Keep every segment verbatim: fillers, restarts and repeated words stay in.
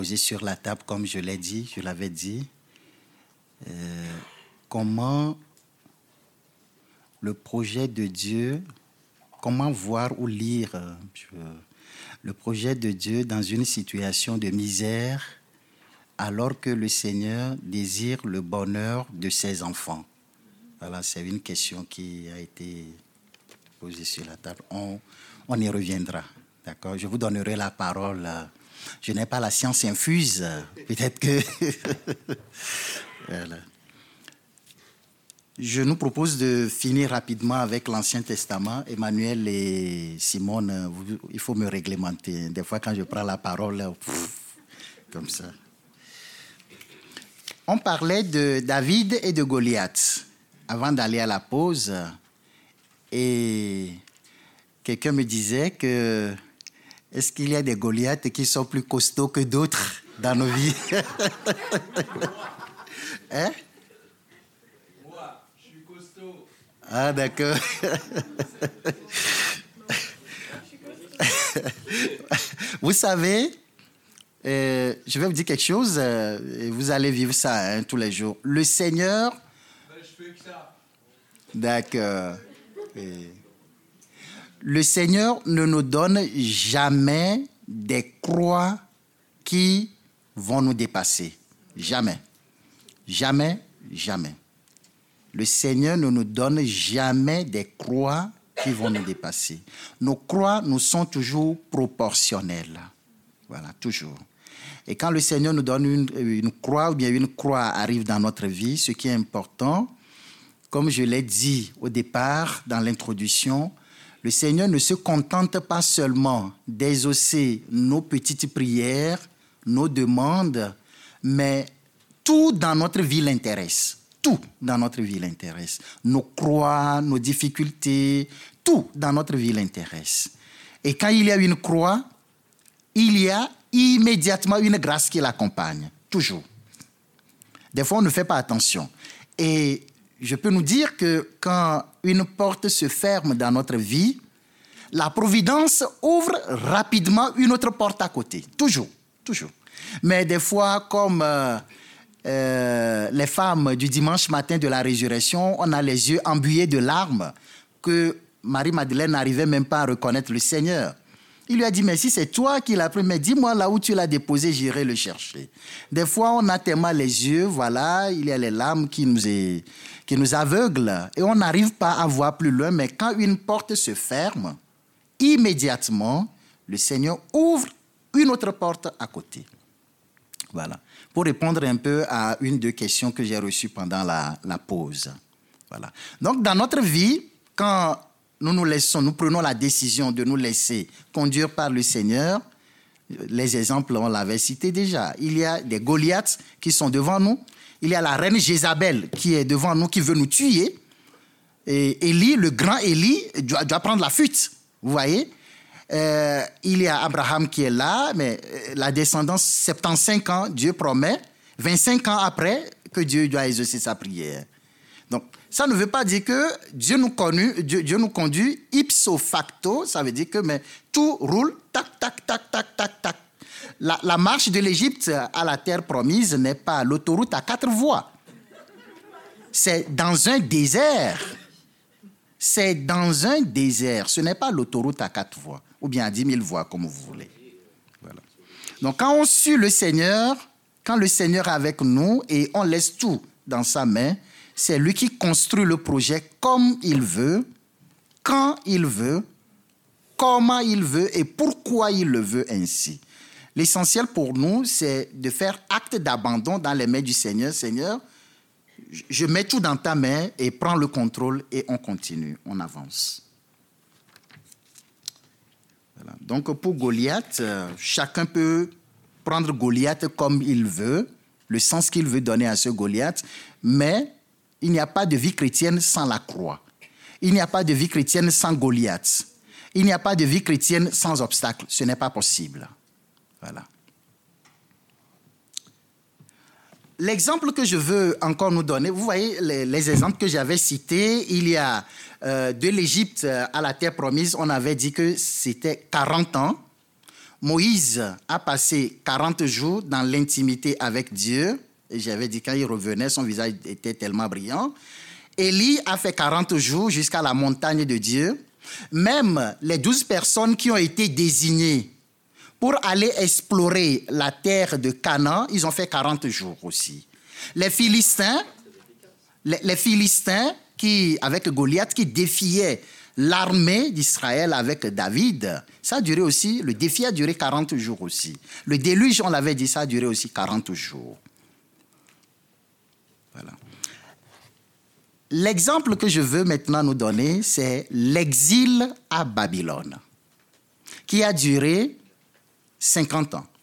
Poser sur la table, comme je l'ai dit, je l'avais dit, euh, comment le projet de Dieu, comment voir ou lire euh, je, le projet de Dieu dans une situation de misère, alors que le Seigneur désire le bonheur de ses enfants. Voilà, c'est une question qui a été posée sur la table. On, on y reviendra, d'accord? Je vous donnerai la parole. Je n'ai pas la science infuse, peut-être que... Voilà. Je nous propose de finir rapidement avec l'Ancien Testament. Emmanuel et Simone, vous, il faut me réglementer. Des fois, quand je prends la parole, pff, comme ça. On parlait de David et de Goliath avant d'aller à la pause. Et quelqu'un me disait que est-ce qu'il y a des Goliaths qui sont plus costauds que d'autres dans nos vies? Hein? Moi, je suis costaud. Ah, d'accord. Vous savez, euh, je vais vous dire quelque chose, euh, et vous allez vivre ça hein, tous les jours. Le Seigneur... Ben, je fais que ça. D'accord. Et... Le Seigneur ne nous donne jamais des croix qui vont nous dépasser. Jamais. Jamais, jamais. Le Seigneur ne nous donne jamais des croix qui vont nous dépasser. Nos croix nous sont toujours proportionnelles. Voilà, toujours. Et quand le Seigneur nous donne une, une croix ou bien une croix arrive dans notre vie, ce qui est important, comme je l'ai dit au départ dans l'introduction, le Seigneur ne se contente pas seulement d'exaucer nos petites prières, nos demandes, mais tout dans notre vie l'intéresse. Tout dans notre vie l'intéresse. Nos croix, nos difficultés, tout dans notre vie l'intéresse. Et quand il y a une croix, il y a immédiatement une grâce qui l'accompagne. Toujours. Des fois, on ne fait pas attention. Et je peux nous dire que quand une porte se ferme dans notre vie, la providence ouvre rapidement une autre porte à côté. Toujours, toujours. Mais des fois, comme euh, euh, les femmes du dimanche matin de la résurrection, on a les yeux embués de larmes que Marie-Madeleine n'arrivait même pas à reconnaître le Seigneur. Il lui a dit, mais si c'est toi qui l'as pris, mais dis-moi là où tu l'as déposé, j'irai le chercher. Des fois, on a tellement les yeux, voilà, il y a les larmes qui nous, est, qui nous aveuglent et on n'arrive pas à voir plus loin. Mais quand une porte se ferme, immédiatement, le Seigneur ouvre une autre porte à côté. Voilà. Pour répondre un peu à une des questions que j'ai reçues pendant la, la pause. Voilà. Donc, dans notre vie, quand nous nous laissons, nous prenons la décision de nous laisser conduire par le Seigneur, les exemples, on l'avait cité déjà. Il y a des Goliaths qui sont devant nous. Il y a la reine Jézabel qui est devant nous, qui veut nous tuer. Et Élie, le grand Élie, doit, doit prendre la fuite. Vous voyez? Euh, il y a Abraham qui est là, mais la descendance, soixante-quinze ans, Dieu promet, vingt-cinq ans après, que Dieu doit exaucer sa prière. Donc, ça ne veut pas dire que Dieu nous, connu, Dieu, Dieu nous conduit ipso facto, ça veut dire que mais, tout roule, tac, tac, tac, tac, tac, tac. La, la marche de l'Égypte à la terre promise n'est pas l'autoroute à quatre voies. C'est dans un désert. C'est dans un désert. Ce n'est pas l'autoroute à quatre voies, ou bien à dix mille voies, comme vous voulez. Voilà. Donc, quand on suit le Seigneur, quand le Seigneur est avec nous et on laisse tout dans sa main, c'est lui qui construit le projet comme il veut, quand il veut, comment il veut et pourquoi il le veut ainsi. L'essentiel pour nous, c'est de faire acte d'abandon dans les mains du Seigneur. Seigneur, je mets tout dans ta main et prends le contrôle et on continue, on avance. Voilà. Donc pour Goliath, chacun peut prendre Goliath comme il veut, le sens qu'il veut donner à ce Goliath, mais il n'y a pas de vie chrétienne sans la croix. Il n'y a pas de vie chrétienne sans Goliath. Il n'y a pas de vie chrétienne sans obstacle. Ce n'est pas possible. Voilà. L'exemple que je veux encore nous donner, vous voyez les, les exemples que j'avais cités, il y a euh, de l'Égypte à la terre promise, on avait dit que c'était quarante ans. Moïse a passé quarante jours dans l'intimité avec Dieu. Et j'avais dit, quand il revenait, son visage était tellement brillant. Élie a fait quarante jours jusqu'à la montagne de Dieu. Même les douze personnes qui ont été désignées pour aller explorer la terre de Canaan, ils ont fait quarante jours aussi. Les Philistins, les, les Philistins qui, avec Goliath, qui défiaient l'armée d'Israël avec David, ça a duré aussi, le défi a duré quarante jours aussi. Le déluge, on l'avait dit, ça a duré aussi quarante jours. Voilà. L'exemple que je veux maintenant nous donner, c'est l'exil à Babylone, qui a duré cinquante ans.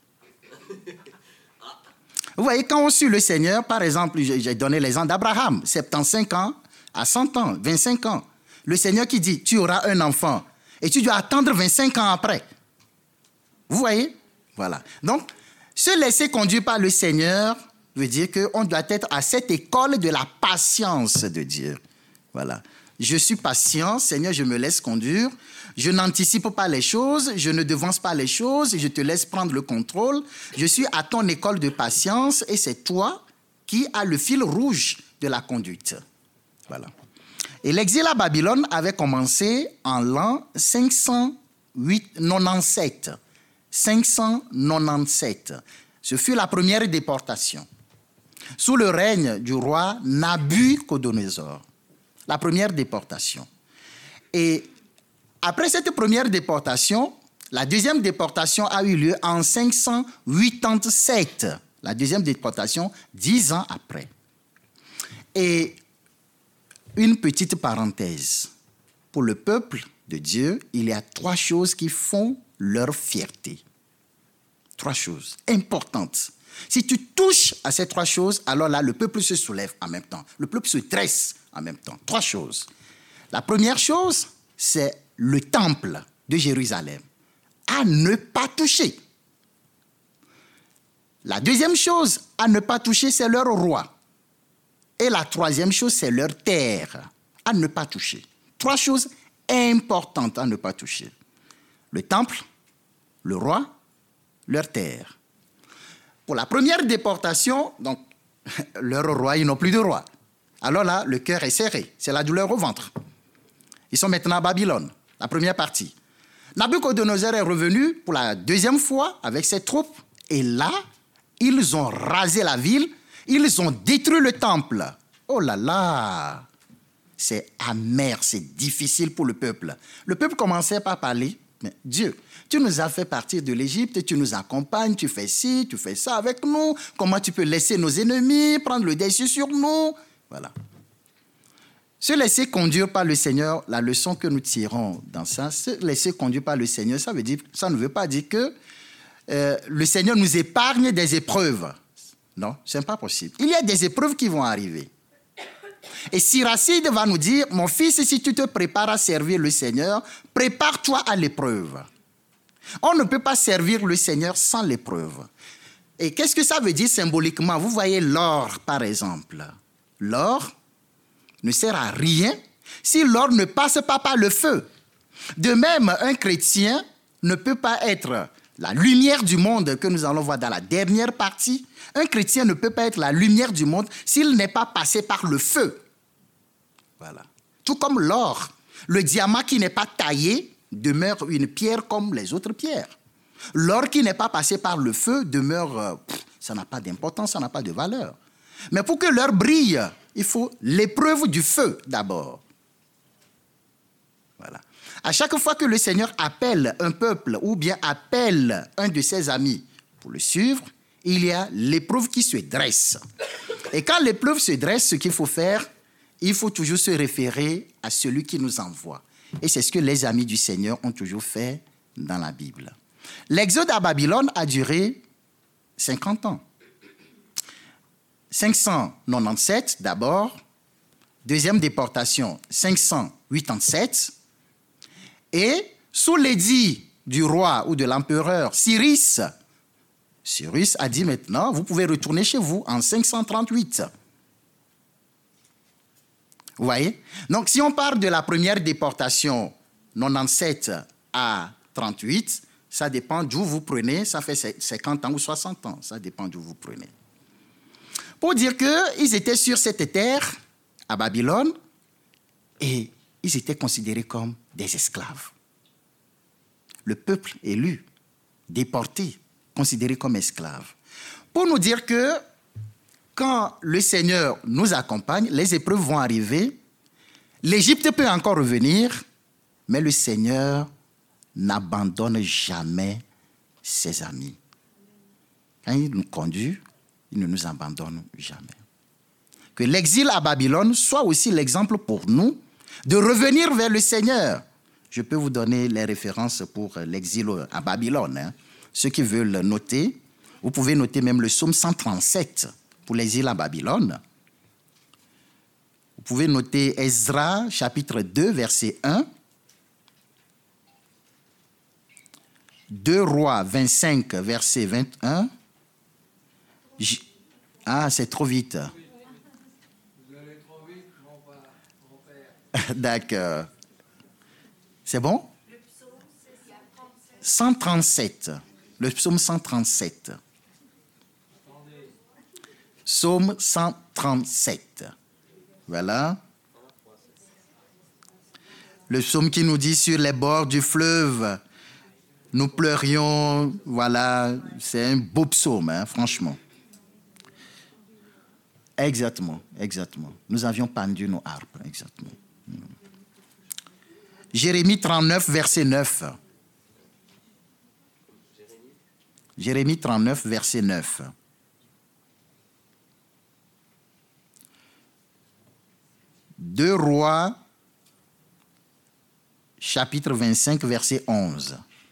Vous voyez, quand on suit le Seigneur, par exemple, j'ai donné l'exemple d'Abraham, soixante-quinze ans à cent ans, vingt-cinq ans. Le Seigneur qui dit, tu auras un enfant, et tu dois attendre vingt-cinq ans après. Vous voyez? Voilà. Donc, se laisser conduire par le Seigneur veut dire qu'on doit être à cette école de la patience de Dieu. Voilà. Je suis patient, Seigneur, je me laisse conduire. Je n'anticipe pas les choses, je ne devance pas les choses, je te laisse prendre le contrôle. Je suis à ton école de patience et c'est toi qui as le fil rouge de la conduite. Voilà. Et l'exil à Babylone avait commencé en l'an cinq cent quatre-vingt-dix-sept. cinq cent quatre-vingt-dix-sept. Ce fut la première déportation. Sous le règne du roi Nabuchodonosor. La première déportation. Et après cette première déportation, la deuxième déportation a eu lieu en cinq cent quatre-vingt-dix-sept. La deuxième déportation, dix ans après. Et une petite parenthèse. Pour le peuple de Dieu, il y a trois choses qui font leur fierté. Trois choses importantes. Si tu touches à ces trois choses, alors là, le peuple se soulève en même temps. Le peuple se dresse en même temps. Trois choses. La première chose, c'est le temple de Jérusalem. À ne pas toucher. La deuxième chose à ne pas toucher, c'est leur roi. Et la troisième chose, c'est leur terre. À ne pas toucher. Trois choses importantes à ne pas toucher. Le temple, le roi, leur terre. Pour la première déportation, donc, leur roi, ils n'ont plus de roi. Alors là, le cœur est serré. C'est la douleur au ventre. Ils sont maintenant à Babylone, la première partie. Nabuchodonosor est revenu pour la deuxième fois avec ses troupes. Et là, ils ont rasé la ville. Ils ont détruit le temple. Oh là là! C'est amer, c'est difficile pour le peuple. Le peuple commençait par parler. Mais Dieu, tu nous as fait partir de l'Égypte, tu nous accompagnes, tu fais ci, tu fais ça avec nous. Comment tu peux laisser nos ennemis prendre le dessus sur nous? Voilà. Se laisser conduire par le Seigneur, la leçon que nous tirons dans ça, se laisser conduire par le Seigneur, ça veut dire, ça ne veut pas dire que euh, le Seigneur nous épargne des épreuves. Non, ce n'est pas possible. Il y a des épreuves qui vont arriver. Et Siracide va nous dire, mon fils, si tu te prépares à servir le Seigneur, prépare-toi à l'épreuve. On ne peut pas servir le Seigneur sans l'épreuve. Et qu'est-ce que ça veut dire symboliquement? Vous voyez l'or, par exemple. L'or ne sert à rien si l'or ne passe pas par le feu. De même, un chrétien ne peut pas être la lumière du monde que nous allons voir dans la dernière partie. Un chrétien ne peut pas être la lumière du monde s'il n'est pas passé par le feu. Voilà. Tout comme l'or, le diamant qui n'est pas taillé demeure une pierre comme les autres pierres. L'or qui n'est pas passé par le feu demeure, euh, pff, ça n'a pas d'importance, ça n'a pas de valeur. Mais pour que l'or brille, il faut l'épreuve du feu d'abord. Voilà. À chaque fois que le Seigneur appelle un peuple ou bien appelle un de ses amis pour le suivre, il y a l'épreuve qui se dresse. Et quand l'épreuve se dresse, ce qu'il faut faire, il faut toujours se référer à celui qui nous envoie. Et c'est ce que les amis du Seigneur ont toujours fait dans la Bible. L'exode à Babylone a duré cinquante ans. cinq cent quatre-vingt-dix-sept d'abord, deuxième déportation cinq cent quatre-vingt-dix-sept, et sous l'édit du roi ou de l'empereur Cyrus, Cyrus a dit maintenant, vous pouvez retourner chez vous en cinq cent trente-huit. Vous voyez? Donc, si on part de la première déportation, quatre-vingt-dix-sept à trente-huit, Ça dépend d'où vous prenez. Ça fait cinquante ans ou soixante ans. Ça dépend d'où vous prenez. Pour dire qu'ils étaient sur cette terre, à Babylone, et ils étaient considérés comme des esclaves. Le peuple élu, déporté, considéré comme esclave. Pour nous dire que quand le Seigneur nous accompagne, les épreuves vont arriver, l'Égypte peut encore revenir, mais le Seigneur n'abandonne jamais ses amis. Quand il nous conduit, il ne nous abandonne jamais. Que l'exil à Babylone soit aussi l'exemple pour nous de revenir vers le Seigneur. Je peux vous donner les références pour l'exil à Babylone. Hein. Ceux qui veulent noter, vous pouvez noter même le psaume cent trente-sept pour l'exil à Babylone. Vous pouvez noter Ezra, chapitre deux, verset un. deux Rois vingt-cinq, verset vingt et un. J... Ah, c'est trop vite. Vous allez trop vite, mon pa- mon père. D'accord. C'est bon? cent trente-sept. Le psaume cent trente-sept. Psaume cent trente-sept. Voilà. Le psaume qui nous dit sur les bords du fleuve, nous pleurions. Voilà, c'est un beau psaume, hein, franchement. Exactement, exactement. Nous avions pendu nos harpes, exactement. Jérémie trente-neuf, verset neuf. Jérémie trente-neuf, verset neuf. deux Rois, chapitre vingt-cinq, verset onze.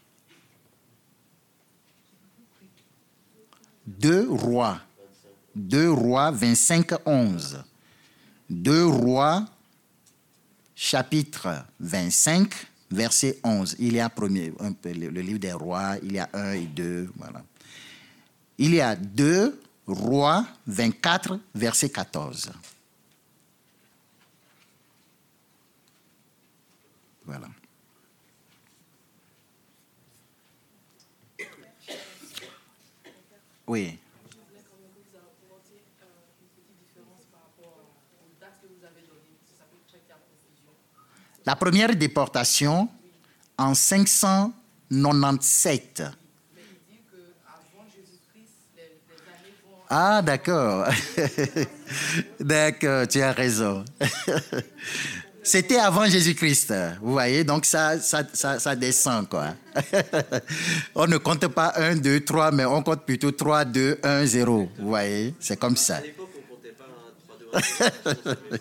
deux Rois. deux Rois, vingt-cinq, onze. deux Rois, chapitre vingt-cinq, verset onze. Il y a premier, un peu, le, le livre des rois, il y a un et deux, voilà. Il y a deux Rois, vingt-quatre, verset quatorze. Voilà. Oui. La première déportation en cinq cent quatre-vingt-dix-sept. Ah, d'accord. D'accord, tu as raison. C'était avant Jésus-Christ, vous voyez, donc ça, ça, ça, ça descend, quoi. On ne compte pas un, deux, trois, mais on compte plutôt trois, deux, un, zéro, vous voyez, c'est comme ça. À l'époque, on ne comptait pas un, trois, deux, un.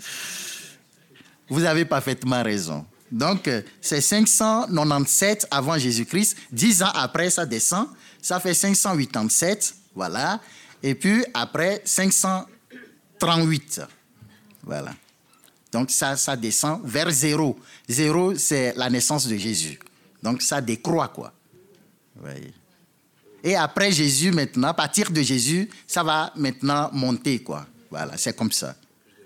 Vous avez parfaitement raison. Donc, c'est cinq cent quatre-vingt-dix-sept avant Jésus-Christ. Dix ans après, ça descend. Ça fait cinq cent quatre-vingt-dix-sept, voilà. Et puis, après, cinq cent trente-huit. Voilà. Donc, ça, ça descend vers zéro. Zéro, c'est la naissance de Jésus. Donc, ça décroît, quoi. Vous voyez. Et après Jésus, maintenant, à partir de Jésus, ça va maintenant monter, quoi. Voilà, c'est comme ça.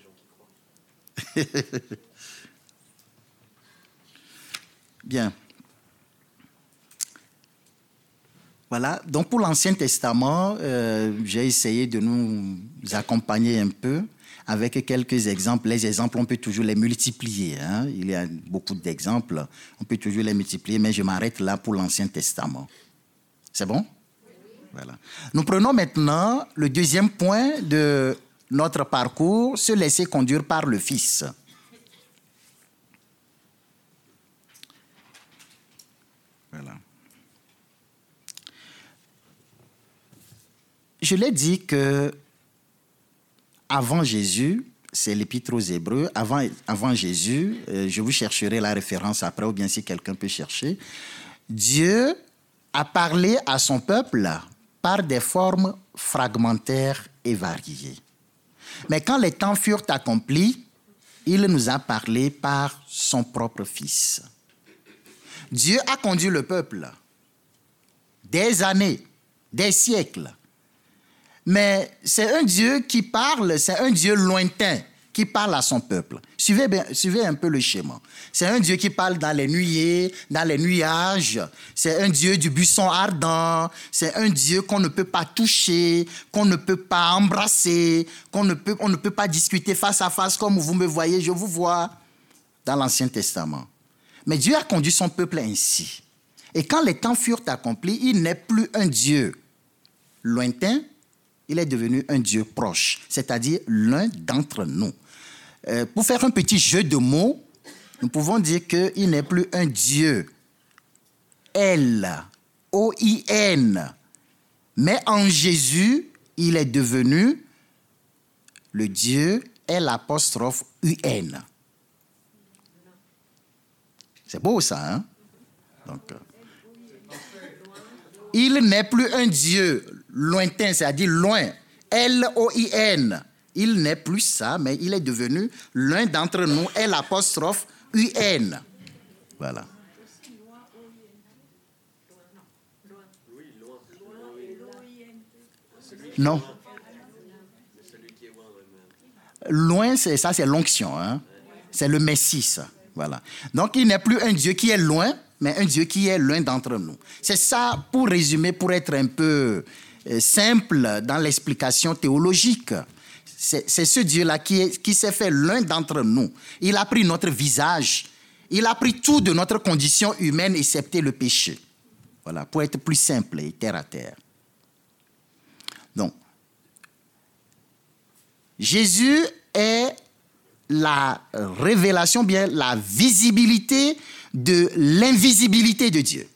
Bien. Voilà, donc pour l'Ancien Testament, euh, j'ai essayé de nous accompagner un peu avec quelques exemples. Les exemples, on peut toujours les multiplier. Hein? Il y a beaucoup d'exemples, on peut toujours les multiplier, mais je m'arrête là pour l'Ancien Testament. C'est bon? Voilà. Nous prenons maintenant le deuxième point de notre parcours, se laisser conduire par le Fils. Voilà. Je l'ai dit que avant Jésus, c'est l'Épître aux Hébreux, avant, avant Jésus, euh, je vous chercherai la référence après, ou bien si quelqu'un peut chercher, Dieu a parlé à son peuple par des formes fragmentaires et variées. Mais quand les temps furent accomplis, il nous a parlé par son propre Fils. Dieu a conduit le peuple des années, des siècles. Mais c'est un Dieu qui parle, c'est un Dieu lointain, qui parle à son peuple. Suivez, bien, suivez un peu le schéma. C'est un Dieu qui parle dans les nuées, dans les nuages. C'est un Dieu du buisson ardent. C'est un Dieu qu'on ne peut pas toucher, qu'on ne peut pas embrasser, qu'on ne peut, on ne peut pas discuter face à face comme vous me voyez, je vous vois dans l'Ancien Testament. Mais Dieu a conduit son peuple ainsi. Et quand les temps furent accomplis, il n'est plus un Dieu lointain, il est devenu un Dieu proche, c'est-à-dire l'un d'entre nous. Euh, pour faire un petit jeu de mots, nous pouvons dire qu'il n'est plus un Dieu L O I N, mais en Jésus, il est devenu le Dieu L apostrophe U N. C'est beau ça, hein? Donc, euh, il n'est plus un Dieu lointain, c'est-à-dire loin, L O I N. Il n'est plus ça, mais il est devenu l'un d'entre nous, L apostrophe U N. Voilà. Non. Loin, c'est ça, c'est l'onction. Hein? C'est le Messie, ça. Voilà. Donc, il n'est plus un Dieu qui est loin, mais un Dieu qui est l'un d'entre nous. C'est ça, pour résumer, pour être un peu euh, simple dans l'explication théologique. C'est, c'est ce Dieu-là qui, est, qui s'est fait l'un d'entre nous. Il a pris notre visage. Il a pris tout de notre condition humaine, excepté le péché. Voilà, pour être plus simple et terre à terre. Donc, Jésus est la révélation, bien la visibilité de l'invisibilité de Dieu.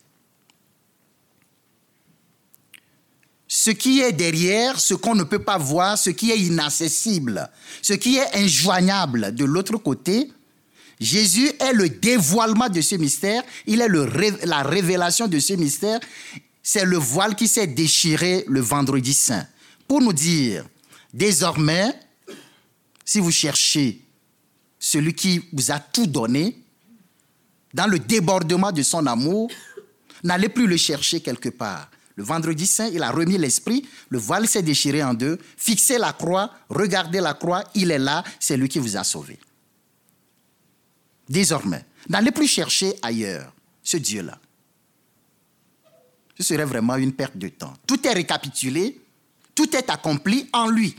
Ce qui est derrière, ce qu'on ne peut pas voir, ce qui est inaccessible, ce qui est injoignable de l'autre côté, Jésus est le dévoilement de ce mystère, il est le, la révélation de ce mystère. C'est le voile qui s'est déchiré le vendredi saint. Pour nous dire, désormais, si vous cherchez celui qui vous a tout donné, dans le débordement de son amour, n'allez plus le chercher quelque part. Le vendredi saint, il a remis l'esprit, le voile s'est déchiré en deux, fixez la croix, regardez la croix, il est là, c'est lui qui vous a sauvé. Désormais, n'allez plus chercher ailleurs ce Dieu-là. Ce serait vraiment une perte de temps. Tout est récapitulé, tout est accompli en lui.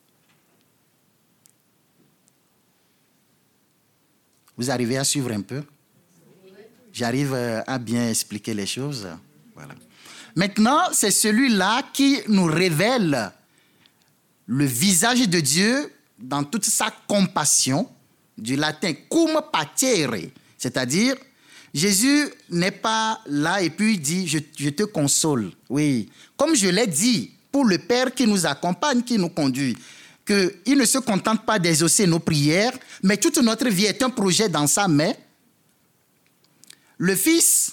Vous arrivez à suivre un peu? J'arrive à bien expliquer les choses. Voilà. Maintenant, c'est celui-là qui nous révèle le visage de Dieu dans toute sa compassion, du latin cum patere, c'est-à-dire Jésus n'est pas là et puis il dit je, je te console. Oui, comme je l'ai dit, pour le Père qui nous accompagne, qui nous conduit, qu'il ne se contente pas d'exaucer nos prières, mais toute notre vie est un projet dans sa main. Le Fils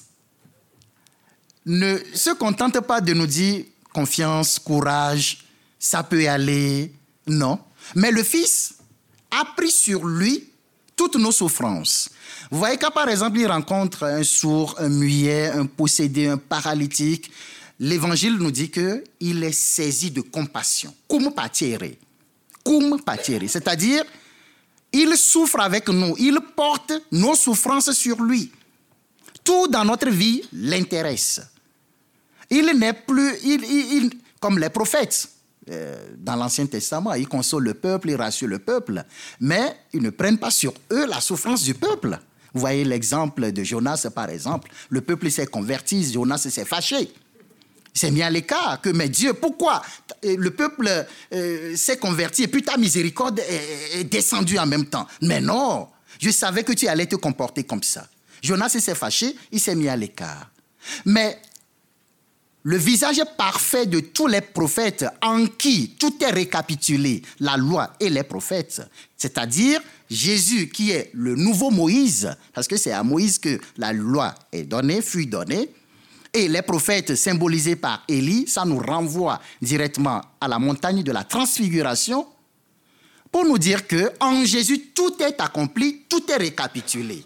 ne se contente pas de nous dire confiance, courage, ça peut aller. Non. Mais le Fils a pris sur lui toutes nos souffrances. Vous voyez quand, par exemple, il rencontre un sourd, un muet, un possédé, un paralytique, l'Évangile nous dit qu'il est saisi de compassion. Cum patere. Cum patere. C'est-à-dire, il souffre avec nous. Il porte nos souffrances sur lui. Tout dans notre vie l'intéresse. Il n'est plus, il, il, il, comme les prophètes euh, dans l'Ancien Testament, ils consolent le peuple, ils rassurent le peuple, mais ils ne prennent pas sur eux la souffrance du peuple. Vous voyez l'exemple de Jonas, par exemple. Le peuple s'est converti, Jonas s'est fâché. Il s'est mis à l'écart. Que, mais Dieu, pourquoi le peuple euh, s'est converti et puis ta miséricorde est, est descendue en même temps? Mais non, je savais que tu allais te comporter comme ça. Jonas s'est fâché, il s'est mis à l'écart. Mais le visage parfait de tous les prophètes en qui tout est récapitulé, la loi et les prophètes, c'est-à-dire Jésus qui est le nouveau Moïse, parce que c'est à Moïse que la loi est donnée, fut donnée, et les prophètes symbolisés par Élie, ça nous renvoie directement à la montagne de la transfiguration pour nous dire qu'en Jésus, tout est accompli, tout est récapitulé.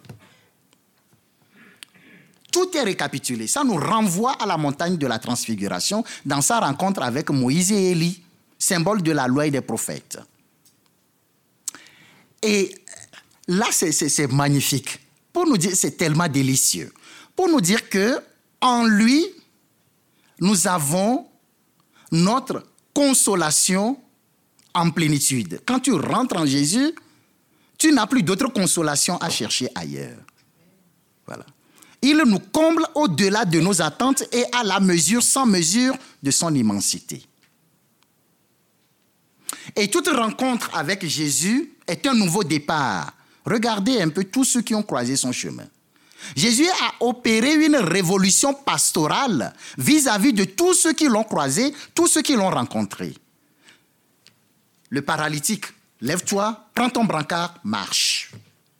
Tout est récapitulé. Ça nous renvoie à la montagne de la transfiguration dans sa rencontre avec Moïse et Élie, symbole de la loi et des prophètes. Et là, c'est, c'est, c'est magnifique. Pour nous dire, c'est tellement délicieux. Pour nous dire que en lui, nous avons notre consolation en plénitude. Quand tu rentres en Jésus, tu n'as plus d'autre consolation à chercher ailleurs. Voilà. Il nous comble au-delà de nos attentes et à la mesure, sans mesure, de son immensité. Et toute rencontre avec Jésus est un nouveau départ. Regardez un peu tous ceux qui ont croisé son chemin. Jésus a opéré une révolution pastorale vis-à-vis de tous ceux qui l'ont croisé, tous ceux qui l'ont rencontré. Le paralytique, lève-toi, prends ton brancard, marche.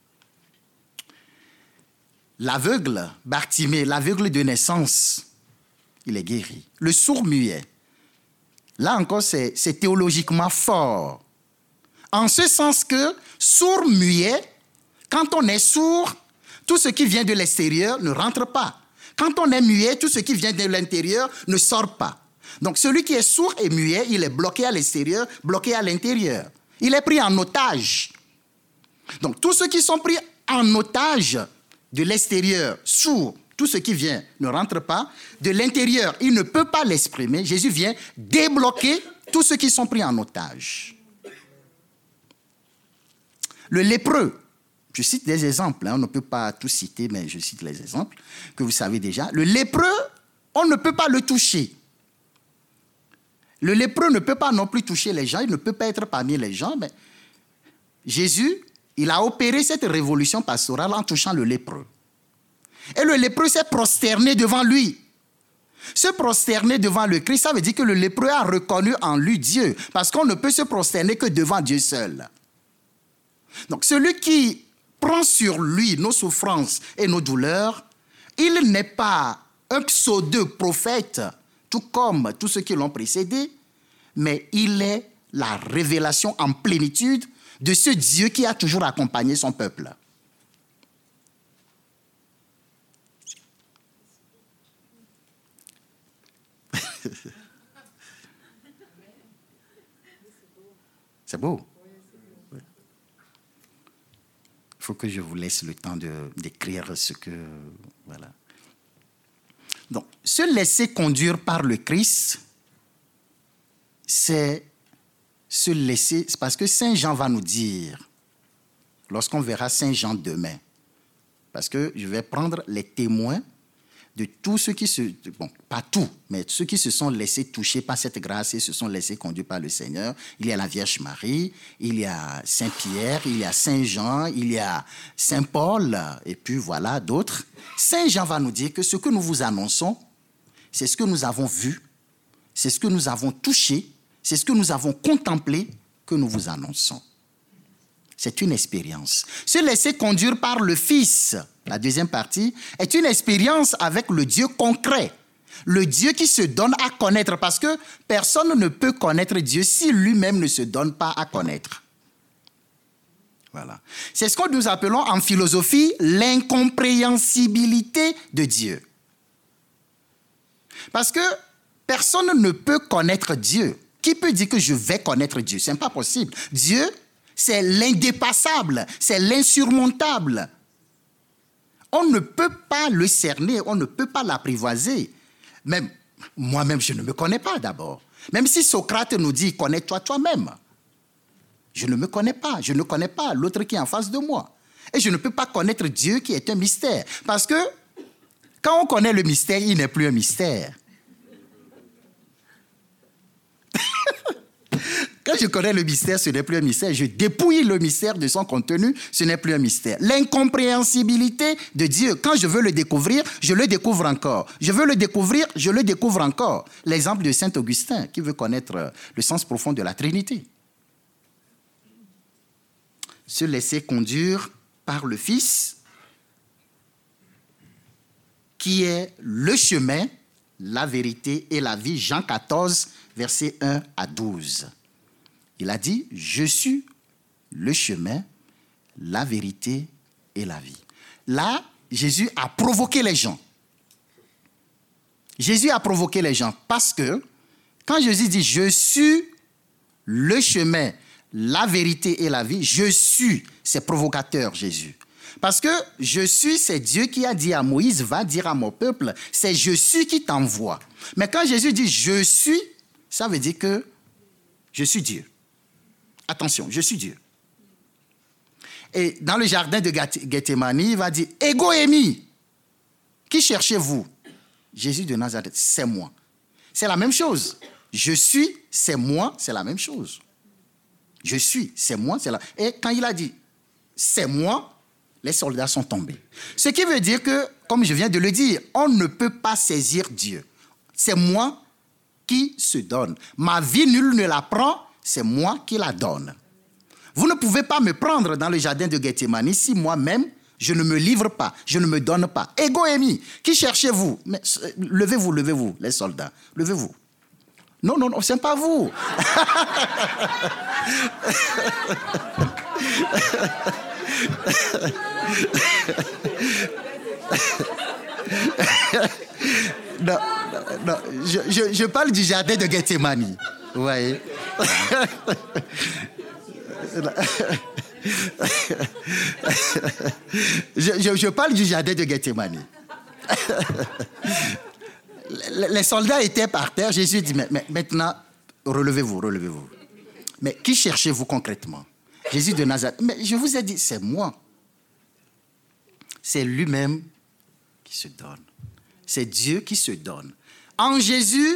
L'aveugle, Bartimée, l'aveugle de naissance, il est guéri. Le sourd-muet, là encore, c'est, c'est théologiquement fort. En ce sens que, sourd-muet, quand on est sourd, tout ce qui vient de l'extérieur ne rentre pas. Quand on est muet, tout ce qui vient de l'intérieur ne sort pas. Donc celui qui est sourd et muet, il est bloqué à l'extérieur, bloqué à l'intérieur. Il est pris en otage. Donc tous ceux qui sont pris en otage de l'extérieur, sourds, tout ce qui vient ne rentre pas. De l'intérieur, il ne peut pas l'exprimer. Jésus vient débloquer tous ceux qui sont pris en otage. Le lépreux, je cite des exemples, hein, on ne peut pas tout citer, mais je cite les exemples que vous savez déjà. Le lépreux, on ne peut pas le toucher. Le lépreux ne peut pas non plus toucher les gens, il ne peut pas être parmi les gens, mais Jésus, il a opéré cette révolution pastorale en touchant le lépreux. Et le lépreux s'est prosterné devant lui. Se prosterner devant le Christ, ça veut dire que le lépreux a reconnu en lui Dieu, parce qu'on ne peut se prosterner que devant Dieu seul. Donc celui qui prend sur lui nos souffrances et nos douleurs, il n'est pas un pseudo-prophète, tout comme tous ceux qui l'ont précédé, mais il est la révélation en plénitude de ce Dieu qui a toujours accompagné son peuple. C'est beau. Il faut que je vous laisse le temps de, d'écrire ce que... Voilà. Donc, se laisser conduire par le Christ, c'est se laisser... C'est parce que Saint Jean va nous dire, lorsqu'on verra Saint Jean demain, parce que je vais prendre les témoins de tous ceux qui se... Bon, pas tous, mais ceux qui se sont laissés toucher par cette grâce et se sont laissés conduire par le Seigneur. Il y a la Vierge Marie, il y a Saint Pierre, il y a Saint Jean, il y a Saint Paul, et puis voilà, d'autres. Saint Jean va nous dire que ce que nous vous annonçons, c'est ce que nous avons vu, c'est ce que nous avons touché, c'est ce que nous avons contemplé que nous vous annonçons. C'est une expérience. Se laisser conduire par le Fils, la deuxième partie, est une expérience avec le Dieu concret. Le Dieu qui se donne à connaître, parce que personne ne peut connaître Dieu si lui-même ne se donne pas à connaître. Voilà. C'est ce que nous appelons en philosophie l'incompréhensibilité de Dieu. Parce que personne ne peut connaître Dieu. Qui peut dire que je vais connaître Dieu? Ce n'est pas possible. Dieu, c'est l'indépassable, c'est l'insurmontable. On ne peut pas le cerner, on ne peut pas l'apprivoiser. Même moi-même, je ne me connais pas d'abord. Même si Socrate nous dit, connais-toi toi-même. Je ne me connais pas, je ne connais pas l'autre qui est en face de moi. Et je ne peux pas connaître Dieu qui est un mystère. Parce que quand on connaît le mystère, il n'est plus un mystère. Quand je connais le mystère, ce n'est plus un mystère. Je dépouille le mystère de son contenu, ce n'est plus un mystère. L'incompréhensibilité de Dieu, quand je veux le découvrir, je le découvre encore. Je veux le découvrir, je le découvre encore. L'exemple de saint Augustin, qui veut connaître le sens profond de la Trinité. Se laisser conduire par le Fils, qui est le chemin, la vérité et la vie. Jean quatorze, versets un à douze. Il a dit, je suis le chemin, la vérité et la vie. Là, Jésus a provoqué les gens. Jésus a provoqué les gens parce que quand Jésus dit, je suis le chemin, la vérité et la vie. Je suis, c'est provocateur, Jésus. Parce que je suis, c'est Dieu qui a dit à Moïse, va dire à mon peuple, c'est je suis qui t'envoie. Mais quand Jésus dit je suis, ça veut dire que je suis Dieu. Attention, je suis Dieu. Et dans le jardin de Gethsémani, il va dire, Ego Emi, qui cherchez-vous? Jésus de Nazareth, c'est moi. C'est la même chose. Je suis, c'est moi, c'est la même chose. Je suis, c'est moi, c'est la... Et quand il a dit, c'est moi, les soldats sont tombés. Ce qui veut dire que, comme je viens de le dire, on ne peut pas saisir Dieu. C'est moi qui se donne. Ma vie, nul ne la prend, c'est moi qui la donne. Vous ne pouvez pas me prendre dans le jardin de Gethsémani si moi-même, je ne me livre pas, je ne me donne pas. Ego Emi, qui cherchez-vous? Mais, levez-vous, levez-vous, les soldats, levez-vous. Non, non, non, ce n'est pas vous. non, non, je, je, je parle du jardin de Gethsémani. Vous voyez? je, je, je parle du jardin de Gethsémani. Les soldats étaient par terre. Jésus dit, mais, mais maintenant, relevez-vous, relevez-vous. Mais qui cherchez-vous concrètement? Jésus de Nazareth. Mais je vous ai dit, c'est moi. C'est lui-même qui se donne. C'est Dieu qui se donne. En Jésus,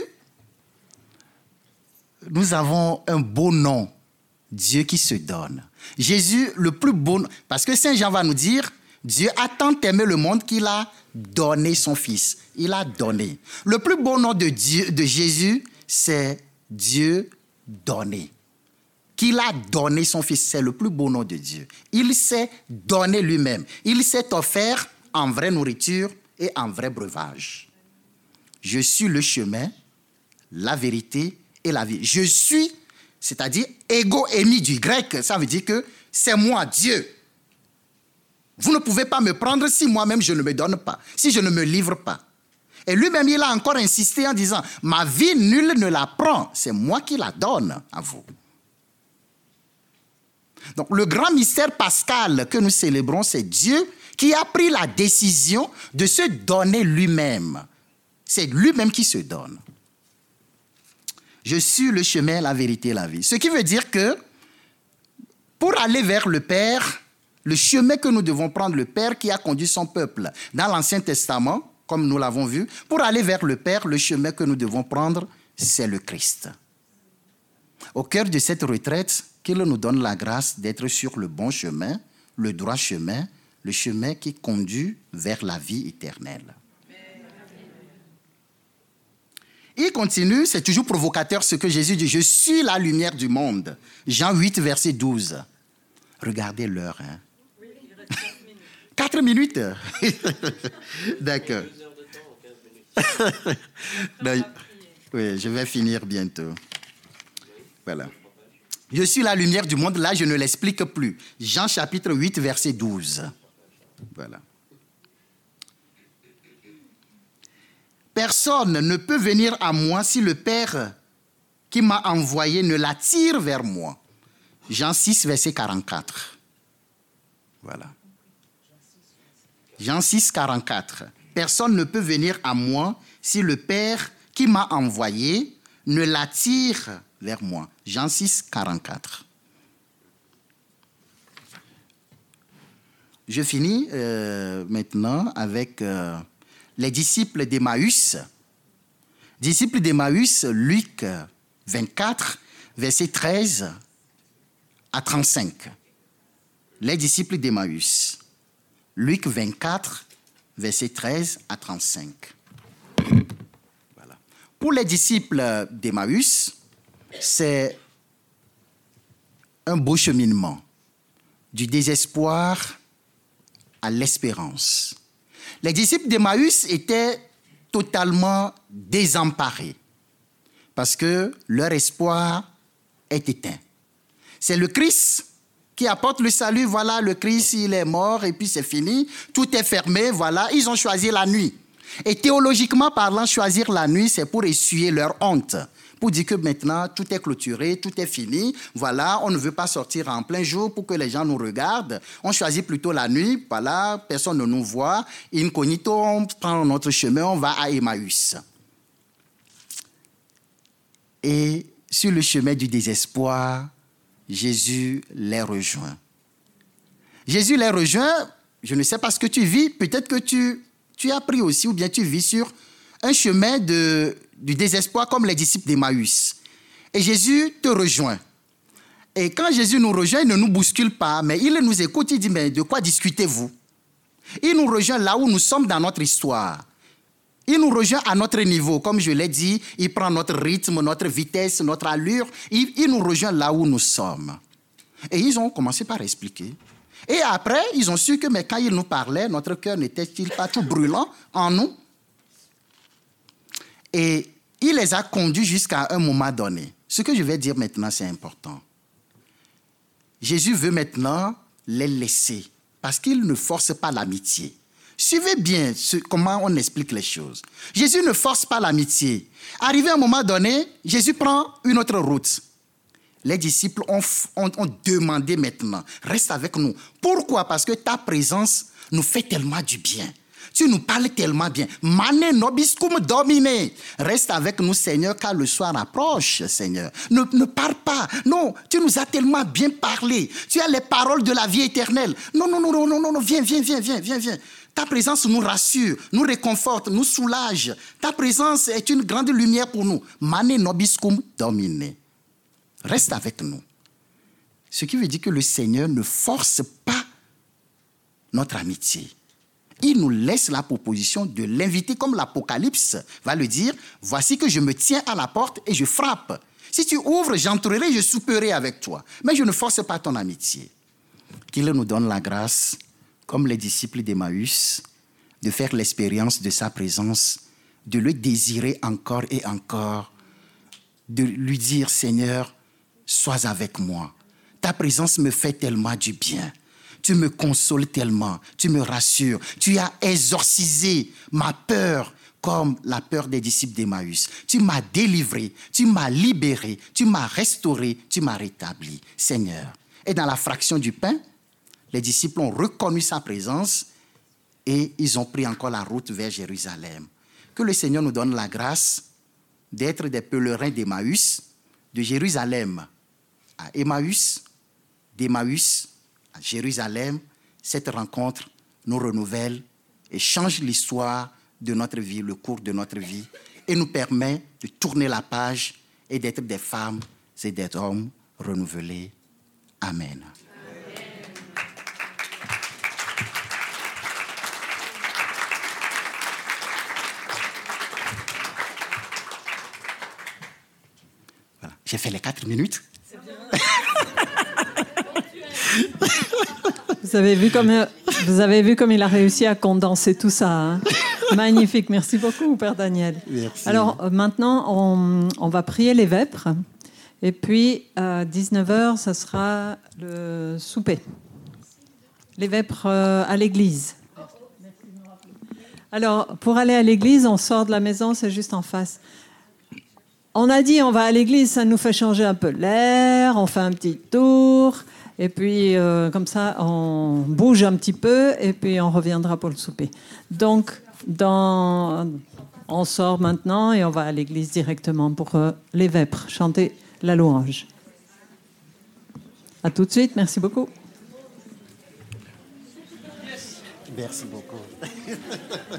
nous avons un beau nom. Dieu qui se donne. Jésus, le plus beau... Parce que Saint Jean va nous dire, Dieu a tant aimé le monde qu'il a donné son Fils. Il a donné. Le plus beau nom de, Dieu, de Jésus, c'est Dieu donné. Qu'il a donné son Fils, c'est le plus beau nom de Dieu. Il s'est donné lui-même. Il s'est offert en vraie nourriture et en vrai breuvage. Je suis le chemin, la vérité et la vie. Je suis, c'est-à-dire ego émis du grec, ça veut dire que c'est moi, Dieu. Vous ne pouvez pas me prendre si moi-même je ne me donne pas, si je ne me livre pas. Et lui-même, il a encore insisté en disant, ma vie, nul ne la prend, c'est moi qui la donne à vous. Donc, le grand mystère pascal que nous célébrons, c'est Dieu qui a pris la décision de se donner lui-même. C'est lui-même qui se donne. Je suis le chemin, la vérité et la vie. Ce qui veut dire que pour aller vers le Père, le chemin que nous devons prendre, le Père qui a conduit son peuple dans l'Ancien Testament, comme nous l'avons vu, pour aller vers le Père, le chemin que nous devons prendre, c'est le Christ. Au cœur de cette retraite, qu'il nous donne la grâce d'être sur le bon chemin, le droit chemin, le chemin qui conduit vers la vie éternelle. Il continue, c'est toujours provocateur ce que Jésus dit, « Je suis la lumière du monde ». Jean huit, verset douze. Regardez l'heure. Hein. Oui, il reste quatre minutes. Quatre minutes. D'accord. Deux heures de temps en quinze minutes. Oui, je vais finir bientôt. Voilà. Je suis la lumière du monde, là je ne l'explique plus. Jean chapitre huit, verset douze. Voilà. Personne ne peut venir à moi si le Père qui m'a envoyé ne l'attire vers moi. Jean six, verset quarante-quatre. Voilà. Jean six, quarante-quatre. Personne ne peut venir à moi si le Père qui m'a envoyé ne l'attire vers moi. Jean six, quarante-quatre. Je finis euh, maintenant avec euh, les disciples d'Emmaüs. Disciples d'Emmaüs, Luc vingt-quatre, verset treize à trente-cinq. Les disciples d'Emmaüs. Luc vingt-quatre, verset treize à trente-cinq. Voilà. Pour les disciples d'Emmaüs, c'est un beau cheminement, du désespoir à l'espérance. Les disciples d'Emmaüs étaient totalement désemparés parce que leur espoir est éteint. C'est le Christ qui apporte le salut. Voilà, le Christ, il est mort et puis c'est fini. Tout est fermé, voilà. Ils ont choisi la nuit. Et théologiquement parlant, choisir la nuit, c'est pour essuyer leur honte, pour dire que maintenant, tout est clôturé, tout est fini. Voilà, on ne veut pas sortir en plein jour pour que les gens nous regardent. On choisit plutôt la nuit. Voilà, personne ne nous voit. Incognito, on prend notre chemin, on va à Emmaüs. Et sur le chemin du désespoir, Jésus les rejoint. Jésus les rejoint, je ne sais pas ce que tu vis, peut-être que tu, tu as pris aussi, ou bien tu vis sur un chemin de, du désespoir comme les disciples d'Emmaüs. Et Jésus te rejoint. Et quand Jésus nous rejoint, il ne nous bouscule pas, mais il nous écoute, il dit, mais de quoi discutez-vous? Il nous rejoint là où nous sommes dans notre histoire. Il nous rejoint à notre niveau, comme je l'ai dit, il prend notre rythme, notre vitesse, notre allure, il, il nous rejoint là où nous sommes. Et ils ont commencé par expliquer. Et après, ils ont su que mais quand ils nous parlaient, notre cœur n'était-il pas tout brûlant en nous? Et il les a conduits jusqu'à un moment donné. Ce que je vais dire maintenant, c'est important. Jésus veut maintenant les laisser parce qu'il ne force pas l'amitié. Suivez bien ce, comment on explique les choses. Jésus ne force pas l'amitié. Arrivé à un moment donné, Jésus prend une autre route. Les disciples ont, ont, ont demandé maintenant, reste avec nous. Pourquoi? Parce que ta présence nous fait tellement du bien. Tu nous parles tellement bien. Mane nobis cum domine. Reste avec nous, Seigneur, car le soir approche, Seigneur. Ne, ne pars pas. Non, tu nous as tellement bien parlé. Tu as les paroles de la vie éternelle. Non, non, non, non, non, non, viens, viens, viens, viens, viens, viens. Ta présence nous rassure, nous réconforte, nous soulage. Ta présence est une grande lumière pour nous. Mane nobis cum domine. Reste avec nous. Ce qui veut dire que le Seigneur ne force pas notre amitié. Il nous laisse la proposition de l'inviter, comme l'Apocalypse va le dire. Voici que je me tiens à la porte et je frappe. Si tu ouvres, j'entrerai, je souperai avec toi. Mais je ne force pas ton amitié. Qu'il nous donne la grâce, comme les disciples d'Emmaüs, de faire l'expérience de sa présence, de le désirer encore et encore, de lui dire, Seigneur, sois avec moi. Ta présence me fait tellement du bien. Tu me consoles tellement, tu me rassures. Tu as exorcisé ma peur comme la peur des disciples d'Emmaüs. Tu m'as délivré, tu m'as libéré, tu m'as restauré, tu m'as rétabli, Seigneur. Et dans la fraction du pain, les disciples ont reconnu sa présence et ils ont pris encore la route vers Jérusalem. Que le Seigneur nous donne la grâce d'être des pèlerins d'Emmaüs, de Jérusalem à Emmaüs, d'Emmaüs à Jérusalem. Cette rencontre nous renouvelle et change l'histoire de notre vie, le cours de notre vie, et nous permet de tourner la page et d'être des femmes et des hommes renouvelés. Amen. Voilà. J'ai fait les quatre minutes. Vous avez vu comme, vous avez vu comme il a réussi à condenser tout ça. Hein? Magnifique. Merci beaucoup, Père Daniel. Merci. Alors, euh, maintenant, on, on va prier les vêpres. Et puis, à dix-neuf heures, ça sera le souper. Les vêpres euh, à l'église. Alors, pour aller à l'église, on sort de la maison, c'est juste en face. On a dit on va à l'église, ça nous fait changer un peu l'air, on fait un petit tour, et puis euh, comme ça, on bouge un petit peu, et puis on reviendra pour le souper. Donc, dans... on sort maintenant et on va à l'église directement pour euh, les vêpres, chanter la louange. À tout de suite, merci beaucoup. Merci beaucoup.